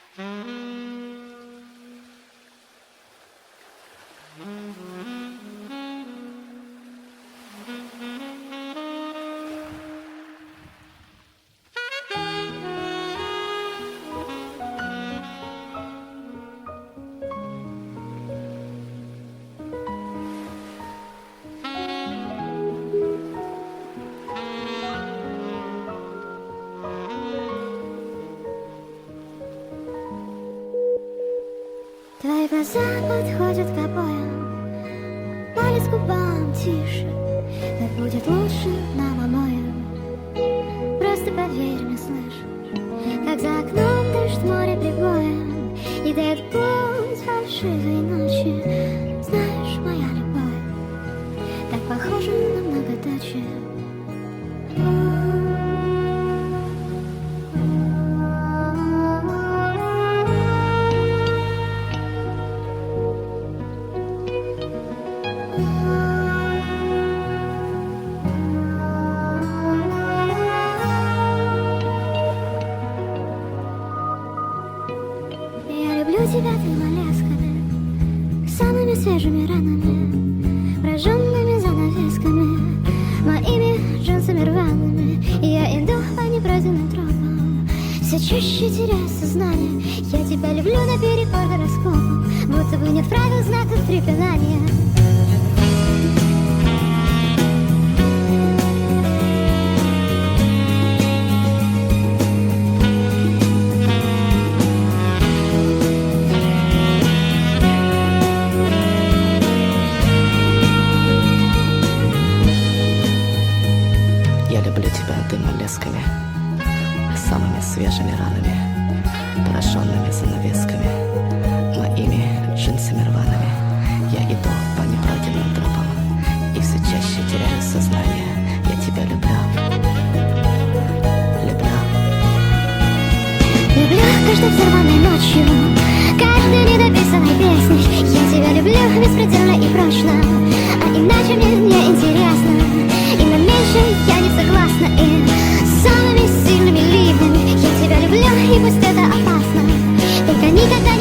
Твои глаза подходят к обоям, палец к губам тише. Так будет лучше нам обоим. Просто поверь мне, слышишь, как за окном дождь, море прибоем и дает путь фальшивой ночи. Знаешь, моя любовь так похожа на многоточие. Я люблю тебя твоими ласками, самыми свежими ранами, прожженными занавесками, моими джинсами рваными. Я иду по непройденным тропам, все чаще теряю сознание. Я тебя люблю наперекор гороскопу, будто бы нет правил, знаков препинания. Я люблю тебя дымом лесками, самыми свежими ранами, пораженными занавесками, моими джинсами рваными. Я иду по непройденным тропам и все чаще теряю сознание. Я тебя люблю, люблю. Люблю каждой взорванной ночью, каждой недописанной песней. Я тебя люблю беспредельно и прочно, а иначе мне не интересно. И на меньше я не согласна, и самыми сильными ливнями я тебя люблю, и пусть это опасно, только никогда